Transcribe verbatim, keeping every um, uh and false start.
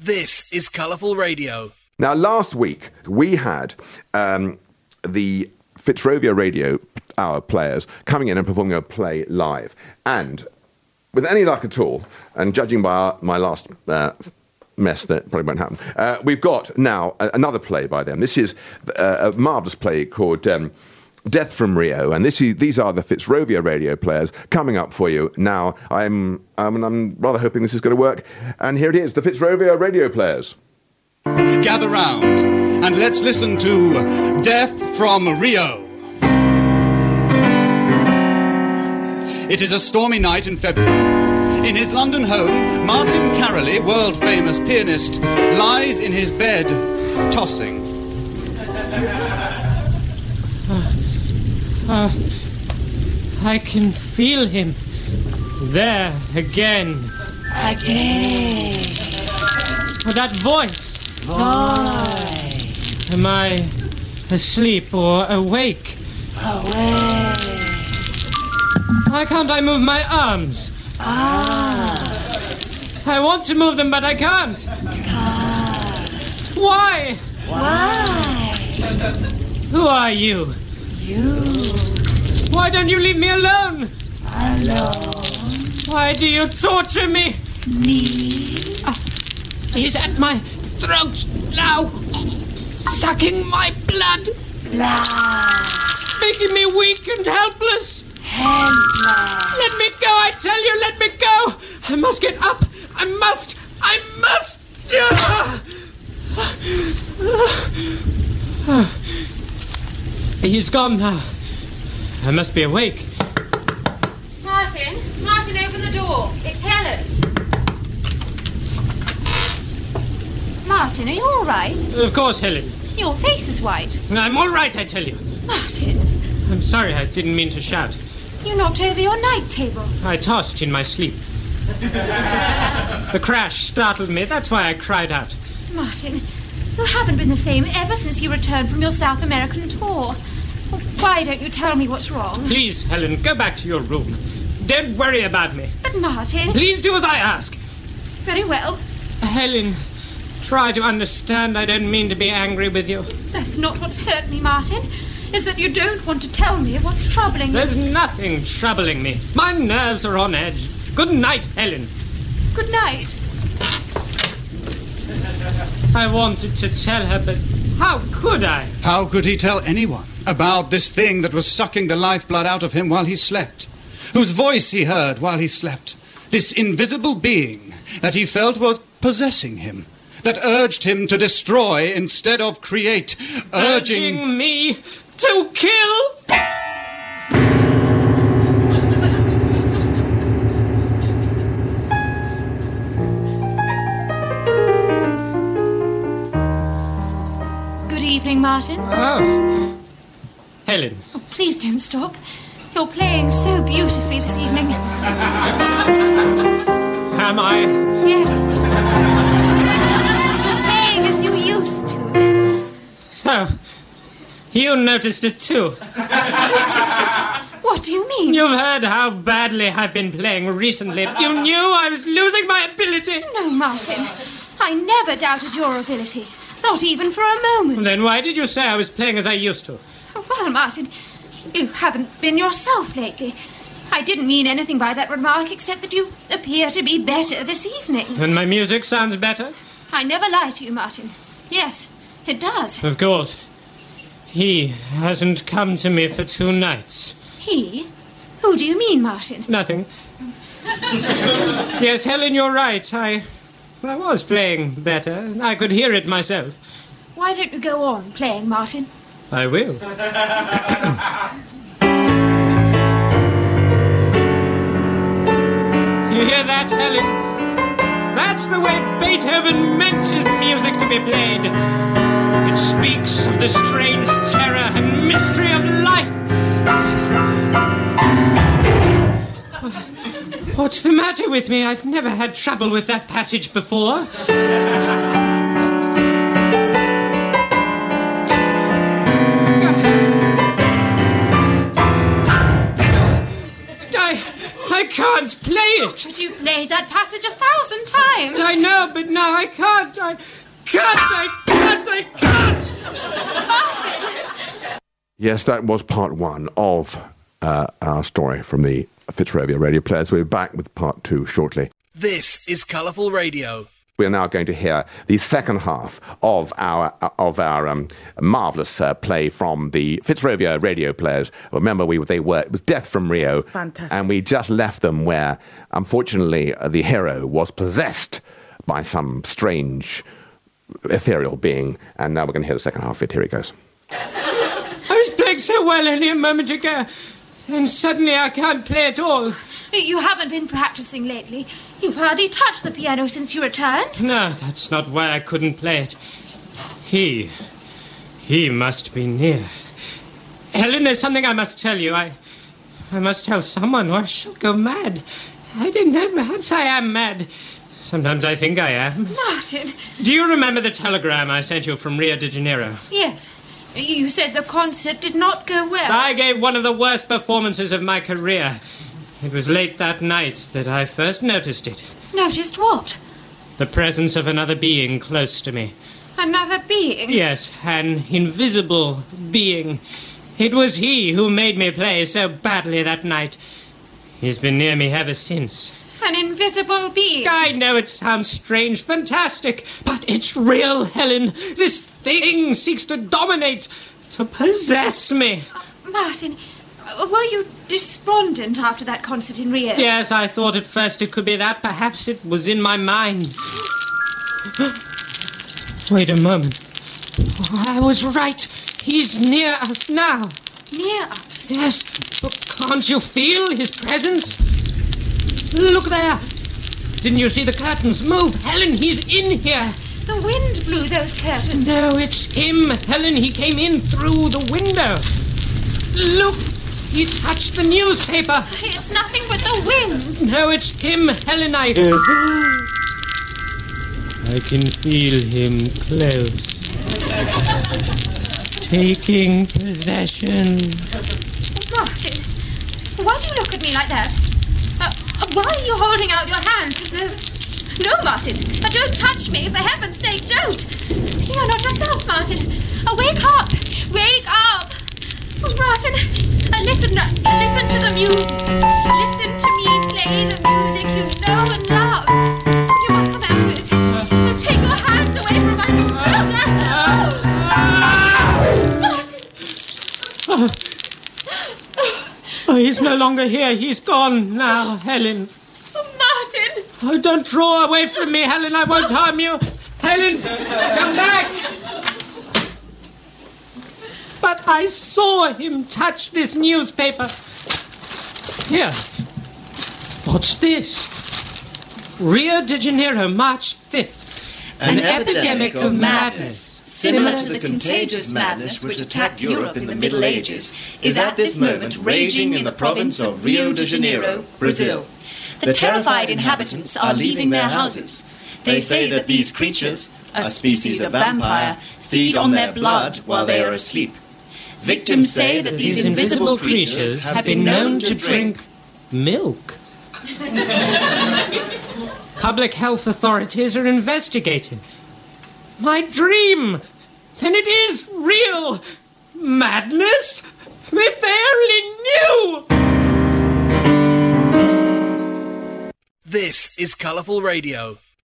This is Colourful Radio. Now, last week, we had um, the Fitzrovia Radio Hour players coming in and performing a play live. And with any luck at all, and judging by our, my last uh, mess that probably won't happen, uh, we've got now a, another play by them. This is uh, a marvellous play called um, Death from Rio, and this is, these are the Fitzrovia Radio players coming up for you now. I'm, um, I'm rather hoping this is going to work. And here it is, the Fitzrovia Radio players. Gather round and let's listen to Death from Rio. It is a stormy night in February. In his London home, Martin Caroli, world-famous pianist, lies in his bed, tossing. Uh, I can feel him there again. Again. Oh, that voice. Voice. Am I asleep or awake? Awake. Why can't I move my arms? Arms. I want to move them, but I can't. Can't. Why? Why? Who are you? You. Why don't you leave me alone? Alone. Why do you torture me? Me. Uh, he's at my throat now, sucking my blood. Blood. Making me weak and helpless. Helpless. Let me go, I tell you, let me go. I must get up. I must. I must. He's gone now. I must be awake. Martin, Martin, open the door. It's Helen. Martin, are you all right? Of course, Helen. Your face is white. I'm all right, I tell you. Martin. I'm sorry, I didn't mean to shout. You knocked over your night table. I tossed in my sleep. The crash startled me. That's why I cried out. Martin, you haven't been the same ever since you returned from your South American tour. Why don't you tell me what's wrong? Please, Helen, go back to your room. Don't worry about me. But, Martin... Please do as I ask. Very well. Helen, try to understand. I don't mean to be angry with you. That's not what's hurt me, Martin. Is that you don't want to tell me what's troubling you. There's nothing troubling me. My nerves are on edge. Good night, Helen. Good night. I wanted to tell her, but how could I? How could he tell anyone about this thing that was sucking the lifeblood out of him while he slept? Whose voice he heard while he slept? This invisible being that he felt was possessing him, that urged him to destroy instead of create, urging... Urging me to kill? Good evening, Martin. Oh. Helen. Oh, please don't stop. You're playing so beautifully this evening. Am I? Yes. You're playing as you used to. So, you noticed it too. What do you mean? You've heard how badly I've been playing recently. You knew I was losing my ability. No, Martin. I never doubted your ability. Not even for a moment. Then why did you say I was playing as I used to? Well, Martin, you haven't been yourself lately. I didn't mean anything by that remark except that you appear to be better this evening. And my music sounds better? I never lie to you, Martin. Yes, it does. Of course. He hasn't come to me for two nights. He? Who do you mean, Martin? Nothing. Yes, Helen, you're right. I... I was playing better. I could hear it myself. Why don't you go on playing, Martin? I will. You hear that, Helen? That's the way Beethoven meant his music to be played. It speaks of the strange terror and mystery of life. What's the matter with me? I've never had trouble with that passage before. I, I can't play it. But you played that passage a thousand times. I know, but now I can't. I can't. I can't. I can't. Martin! Yes, that was part one of uh, our story from the Fitzrovia Radio Players. We'll be back with part two shortly. This is Colourful Radio. We are now going to hear the second half of our of our um, marvellous uh, play from the Fitzrovia Radio Players. Remember, we they were it was Death from Rio, It's fantastic. and we just left them where, unfortunately, uh, the hero was possessed by some strange ethereal being. And now we're going to hear the second half of it. Here it goes. I was playing so well only a moment ago, and suddenly I can't play at all. You haven't been practicing lately. You've hardly touched the piano since you returned. No, that's not why I couldn't play it. He... he must be near. Helen, there's something I must tell you. I... I must tell someone or I shall go mad. I don't know, perhaps I am mad. Sometimes I think I am. Martin! Do you remember the telegram I sent you from Rio de Janeiro? Yes. You said the concert did not go well. I gave one of the worst performances of my career. It was late that night that I first noticed it. Noticed what? The presence of another being close to me. Another being? Yes, an invisible being. It was he who made me play so badly that night. He's been near me ever since. An invisible being? I know it sounds strange, fantastic, but it's real, Helen. This thing seeks to dominate, to possess me. Uh, Martin, uh, were you despondent after that concert in Rio? Yes, I thought at first it could be that. Perhaps it was in my mind. Wait a moment. I was right. He's near us now. Near us? Yes, but can't you feel his presence? Look there. Didn't you see the curtains move? Helen, he's in here. The wind blew those curtains. No, it's him. Helen, he came in through the window. Look, he touched the newspaper. It's nothing but the wind. No, it's him, Helen. I... I can feel him close. Taking possession. Martin, why do you look at me like that? Uh, why are you holding out your hands as though... No, Martin, uh, don't touch me, for heaven's sake, don't. You're not yourself, Martin. Uh, wake up, wake up. Oh, Martin, uh, listen, uh, listen to the music. Listen to me play the music you know and love. You must come out of it. Uh, take your hands away from my brother. Martin. Oh, he's no longer here. He's gone now, Helen. Oh, Martin. Oh, don't draw away from me, Helen. I won't harm you. Helen, come back. But I saw him touch this newspaper. Here. What's this? Rio de Janeiro, March fifth. An, An epidemic of madness, similar to the contagious madness which attacked Europe in the Middle Ages, is at this moment raging in the province of Rio de Janeiro, Brazil. The terrified inhabitants are leaving their houses. They say that these creatures, a species of vampire, feed on their blood while they are asleep. Victims say that these invisible creatures have been known to drink milk. Public health authorities are investigating. My dream! Then it is real! Madness? If they only knew! This is Colourful Radio.